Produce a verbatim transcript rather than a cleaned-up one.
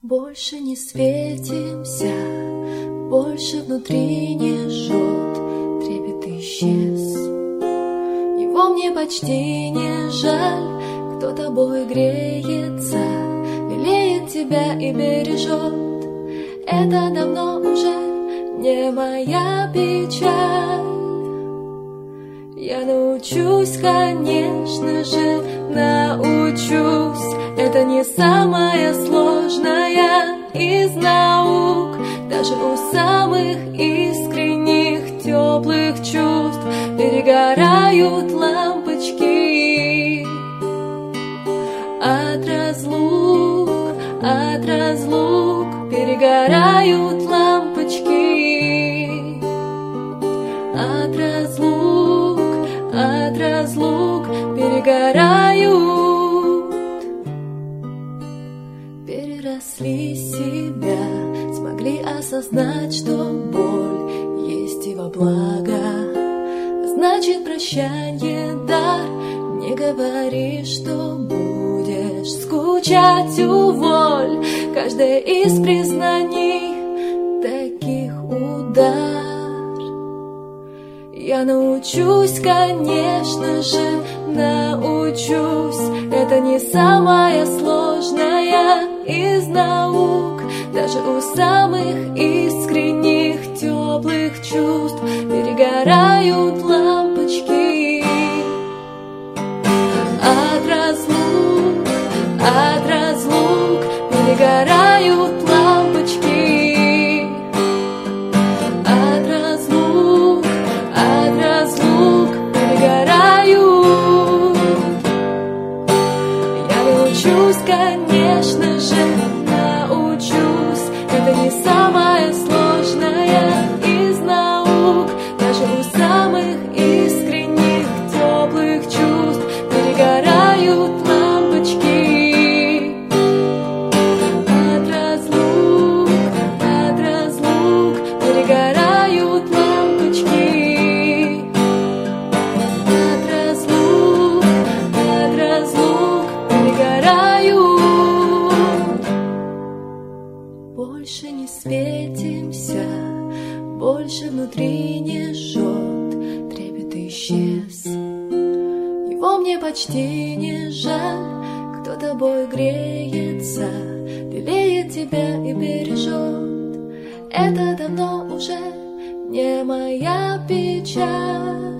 Больше не светимся, больше внутри не жжет, трепет исчез. Его мне почти не жаль, кто тобой греется, лелеет тебя и бережет. Это давно уже не моя печаль. Я научусь, конечно же, научусь. Это не самая сложная из наук. Даже у самых искренних, теплых чувств перегорают лампочки. От разлук, от разлук перегорают лампочки. От разлук, от разлук перегорают. Переросли себя, смогли осознать, что боль есть и во благо. Значит, прощанье дар. Не говори, что будешь скучать, уволь. Каждое из признаний таких удар. Я научусь, конечно же, научусь. Это не самая сложная из наук. Даже у самых искренних, теплых чувств перегорают лампочки. От разлук, от разлук перегорают лампочки. От разлук, от разлук перегорают. Я научусь, конечно же, научусь. Это не самая сложная из наук. Даже у самых искренних, теплых чувств перегорают лампочки. От разлук, от разлук перегорают лампочки. От разлук, от разлук перегорают. Больше не светимся, больше внутри не жжет, трепет исчез. Его мне почти не жаль, кто тобой греется, лелеет тебя и бережет. Это давно уже не моя печаль.